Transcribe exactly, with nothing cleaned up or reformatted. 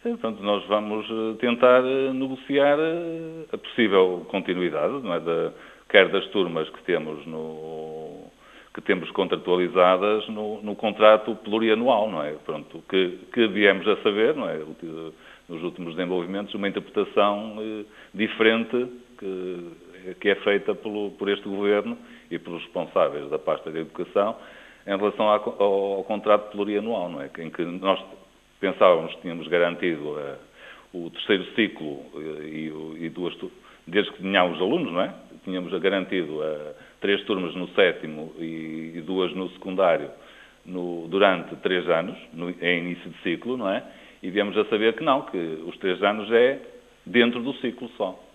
Portanto, nós vamos tentar negociar a possível continuidade, não é, de, quer das turmas que temos, no, que temos contratualizadas no, no contrato plurianual, não é? Pronto, que, que viemos a saber, não é? Nos últimos desenvolvimentos, uma interpretação eh, diferente que, que é feita pelo, por este Governo e pelos responsáveis da pasta da Educação em relação ao, ao, ao contrato plurianual, não é? Em que nós pensávamos que tínhamos garantido uh, o terceiro ciclo uh, e, e duas desde que tínhamos alunos, não é? Tínhamos garantido uh, três turmas no sétimo e, e duas no secundário no, durante três anos, no, em início de ciclo, não é? E viemos a saber que não, que os três anos é dentro do ciclo só.